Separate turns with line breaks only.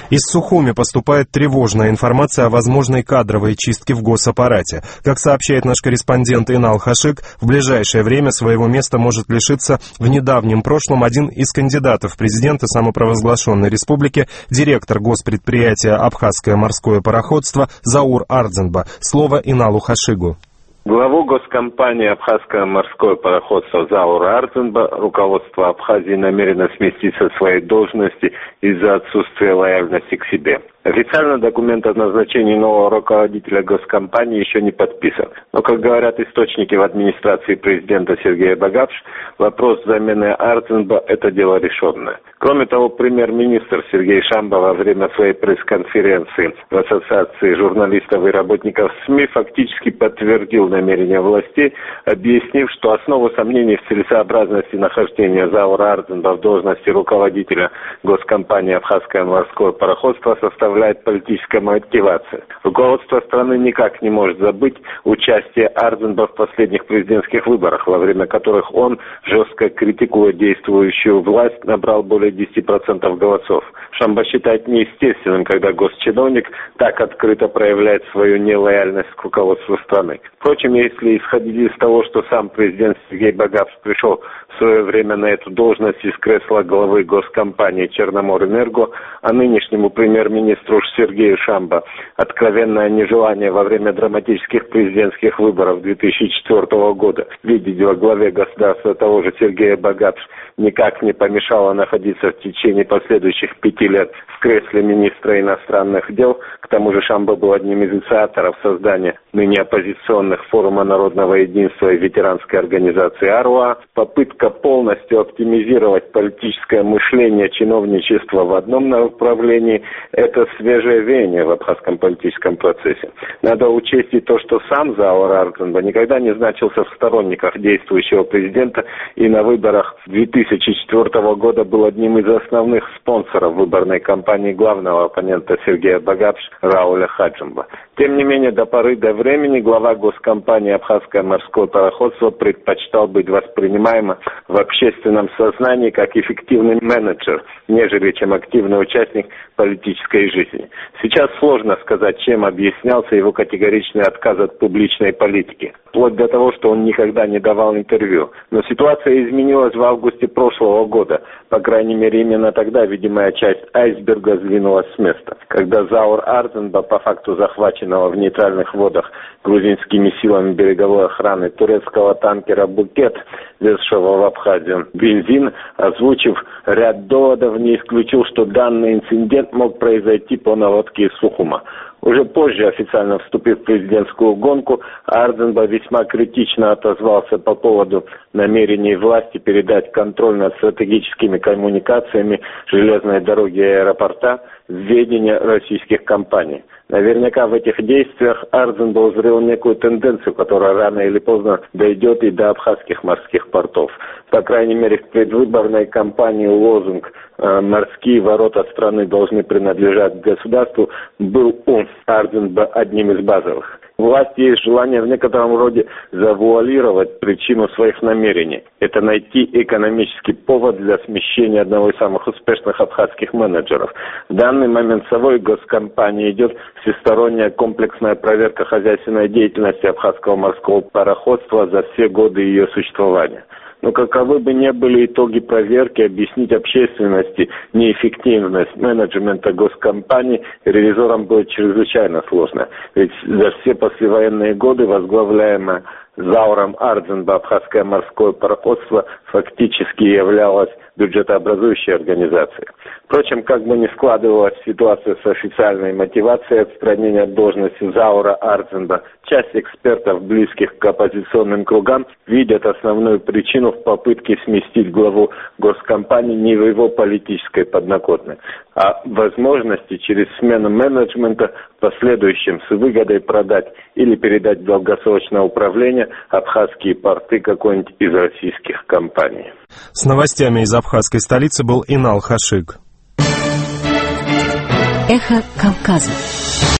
Из Сухуми поступает тревожная информация о возможной кадровой чистке в госаппарате. Как сообщает наш корреспондент Инал Хашиг, в ближайшее время своего места может лишиться в недавнем прошлом один из кандидатов в президенты самопровозглашенной республики, директор госпредприятия «Абхазское морское пароходство» Заур Ардзенба. Слово Иналу Хашигу.
Главу госкомпании «Абхазское морское пароходство» Заура Ардзенба руководство Абхазии намерено сместить со своей должности из-за отсутствия лояльности к себе. Официально документ о назначении нового руководителя госкомпании еще не подписан. Но, как говорят источники в администрации президента Сергея Багапш, вопрос замены Ардзенба – это дело решенное. Кроме того, премьер-министр Сергей Шамба во время своей пресс-конференции в Ассоциации журналистов и работников СМИ фактически подтвердил намерения властей, объяснив, что основу сомнений в целесообразности нахождения Заура Ардзенба в должности руководителя госкомпании «Абхазское морское пароходство» составляет политическая мотивация. Руководство страны никак не может забыть участие Ардзенба в последних президентских выборах, во время которых он, жестко критикуя действующую власть, набрал более 10% голосов. Шамба считает неестественным, когда госчиновник так открыто проявляет свою нелояльность к руководству страны. Впрочем, если исходить из того, что сам президент Сергей Багапш пришел в свое время на эту должность из кресла главы госкомпании «Черноморэнерго», а нынешнему премьер-министру Сергею Шамба откровенное нежелание во время драматических президентских выборов 2004 года видеть во главе государства того же Сергея Багапш никак не помешало находиться в течение последующих 5 лет в кресле министра иностранных дел. К тому же Шамба был одним из инициаторов создания ныне оппозиционных форума народного единства и ветеранской организации АРУА. Попытка полностью оптимизировать политическое мышление чиновничества в одном направлении – это свежее веяние в абхазском политическом процессе. Надо учесть и то, что сам Заур Ардзенба никогда не значился в сторонниках действующего президента и на выборах 2004 года был одним из основных спонсоров выборной кампании главного оппонента Сергея Багапш Рауля Хаджимба. Тем не менее, до поры до времени глава госкомпании «Абхазское морское пароходство» предпочитал быть воспринимаем в общественном сознании как эффективный менеджер, нежели чем активный участник политической жизни. Сейчас сложно сказать, чем объяснялся его категоричный отказ от публичной политики, вплоть до того, что он никогда не давал интервью. Но ситуация изменилась в августе прошлого года. По крайней мере, именно тогда видимая часть айсберга сдвинулась с места, когда Заур Ардзенба, по факту захваченного в нейтральных водах грузинскими силами береговой охраны турецкого танкера «Букет», везшего в Абхазию бензин, озвучив ряд доводов, не исключил, что данный инцидент мог произойти по наводке из Сухума. Уже позже, официально вступив в президентскую гонку, Ардзенба весьма критично отозвался по поводу намерений власти передать контроль над стратегическими коммуникациями железной дороги и аэропорта в ведение российских компаний. Наверняка в этих действиях Ардзенба узрел некую тенденцию, которая рано или поздно дойдет и до абхазских морских портов. По крайней мере, в предвыборной кампании лозунг «Морские ворота страны должны принадлежать государству» был у Ардзенба одним из базовых. У власти есть желание в некотором роде завуалировать причину своих намерений. Это найти экономический повод для смещения одного из самых успешных абхазских менеджеров. В данный момент самой госкомпании идет всесторонняя комплексная проверка хозяйственной деятельности абхазского морского пароходства за все годы ее существования. Но каковы бы ни были итоги проверки, объяснить общественности неэффективность менеджмента госкомпании ревизорам было чрезвычайно сложно. Ведь за все послевоенные годы возглавляемое Зауром Ардзенба Абхазское морское пароходство фактически являлось бюджетообразующей организацией. Впрочем, как бы ни складывалась ситуация с официальной мотивацией отстранения от должности Заура Ардзенба, часть экспертов, близких к оппозиционным кругам, видят основную причину в попытке сместить главу госкомпании не в его политической подноготной, а возможности через смену менеджмента в последующем с выгодой продать или передать в долгосрочное управление абхазские порты какой-нибудь из российских компаний.
С новостями из абхазской столицы был Инал Хашиг.
Эхо Кавказа.